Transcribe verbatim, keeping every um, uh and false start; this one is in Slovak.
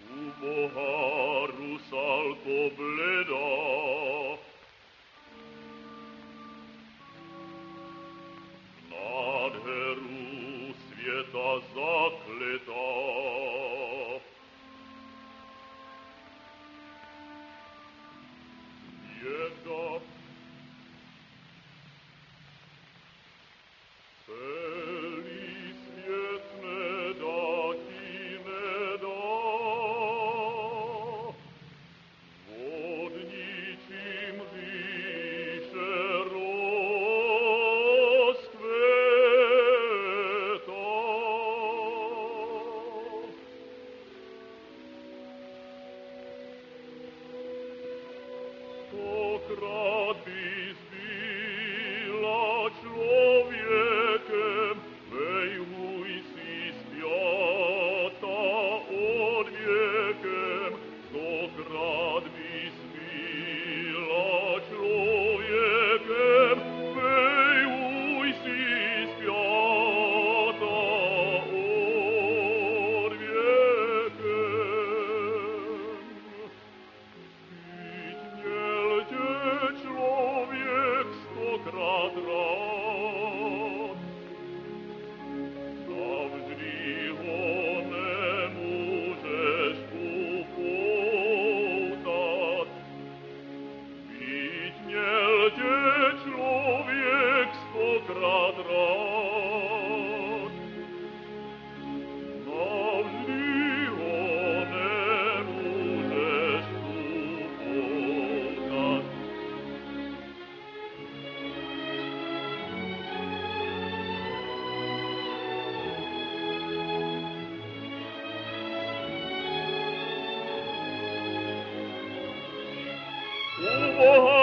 U Boha rusalko bleda, nádheru sveta zakletá. Bieda, celý sviet nedá ti nedá, pod ničím vyše rozkvetá. Stokrát by zbyla človekem, vejhuj si spiata od viekem. Stokrát by zbyla človekem, vejhuj si spiata od viekem. Človek stokrát rád, navždy ho nemôžeš upoutať. Byť nelte človek stokrát rád, navždy ho nemôžeš upoutať. U Boha